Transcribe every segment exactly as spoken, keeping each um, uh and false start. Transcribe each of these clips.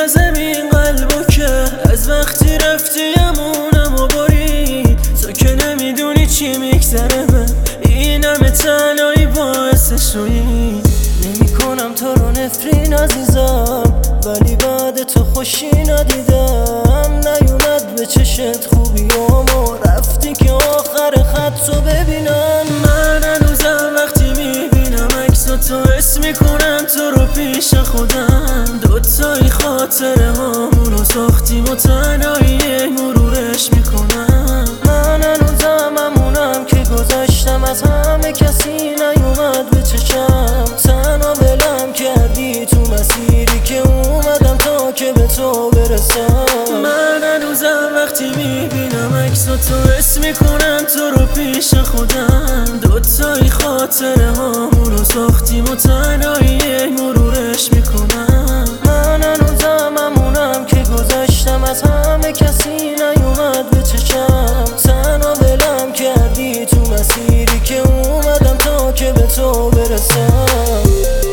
میگیره زمین قلبو که از وقتی رفتی امونم و برید. تو که نمیدونی چی میگذره من این همه تنهایی باعث شویی. نمی کنم تو رو نفرین عزیزم ولی بعد تو خوشی ندیدم. نیومد به چشت خوبی و رفتی که آخر خط تو ببینم. من هنوزم وقتی میبینم عکساتو تو حس میکنم تو رو پیش خودم. دوتایی خاطره هامونو ساختیم و تنهایی مرورش میکنم. من هنوزم همونم که گذاشتم از همه کسی نیومد به چشم. تنها ولم کردی تو مسیری که اومدم تا که به تو برسم. من هنوزم وقتی میبینم عکساتو حس میکنم تو رو پیش خودم. دوتایی خاطره هامونو ساختیم و تنهایی مرورش میکنم. من هنوزم همونم که گذاشتم از همه کسی نیومد به چشم. تنها ولم کردی تو مسیری که اومدم تا که به تو برسم.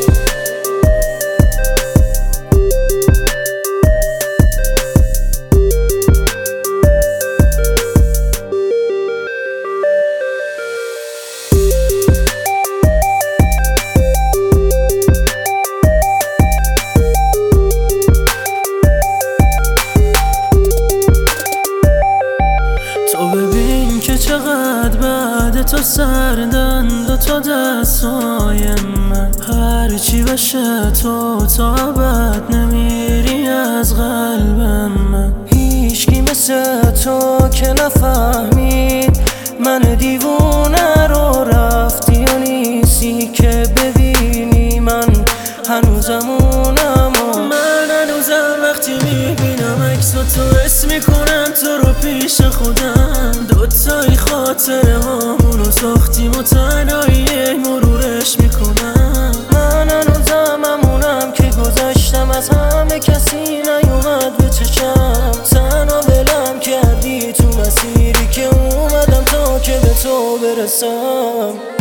چقدر بعد تو سردن دو تا دستای من. هرچی بشه تو تا ابد نمیری از قلب من. هیچکی مثل تو که نفهمید من دیوونه رو رفتی و نیستی که ببینی من هنوزمونم. من هنوزم وقتی میبینم عکساتو حس میکنم تو رو پیش خودم. دوتایی خاطره هامونو ساختیم و تنهایی مرورش میکنم. من هنوزم همونم که گذاشتم از همه کسی نیومد به چشم. تنها ولم کردی تو مسیری که اومدم تا که به تو برسم.